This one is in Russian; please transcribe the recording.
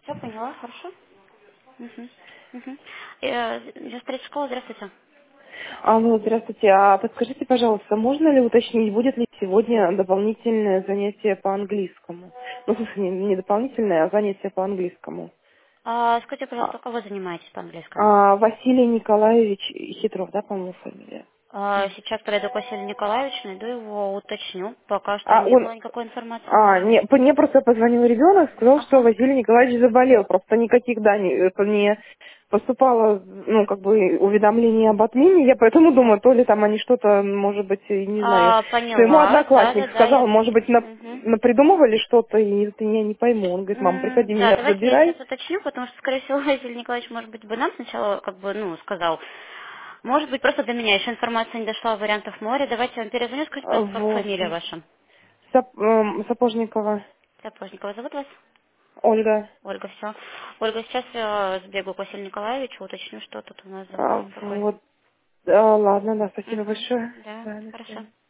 Все поняла, хорошо. Угу. Угу. Третья школа, здравствуйте. Алло, здравствуйте. А подскажите, пожалуйста, можно ли уточнить, будет ли сегодня дополнительное занятие по английскому? Ну, в смысле, не дополнительное, а занятие по английскому. Скажите, А, пожалуйста, как вы занимаетесь по-английскому? Василий Николаевич Хитров, да, по-моему, фамилия? Сейчас подойду к Василию Николаевичу, найду его, уточню. Пока что А не он, было никакой информации. Да. не, мне просто позвонил ребенок, сказал, что Ага. Василий Николаевич заболел, просто никаких, да, не поступало, ну, как бы, уведомлений об отмене, я поэтому думаю, то ли там они что-то, может быть, не знаю, что ему Поняла, да, одноклассник да, да, сказал, я... может быть, Мгм. напридумывали что-то, и это я не пойму. Он говорит, мам, приходи, Да, меня давайте я забирай. сейчас уточню, потому что, скорее всего, Василий Николаевич, может быть, бы нам сначала, как бы, ну, сказал. Может быть, просто до меня еще информация не дошла, вариантов море. Давайте я вам перезвоню, скажите, пожалуйста, как Вот. фамилия ваша? Сапожникова Сапожникова зовут вас? Ольга. Ольга, все. Ольга, сейчас я сбегу к Василию Николаевичу, уточню, что тут у нас за вопрос такой. Вот. Ладно, да, спасибо Угу. большое. Да, Да, до хорошо. свидания.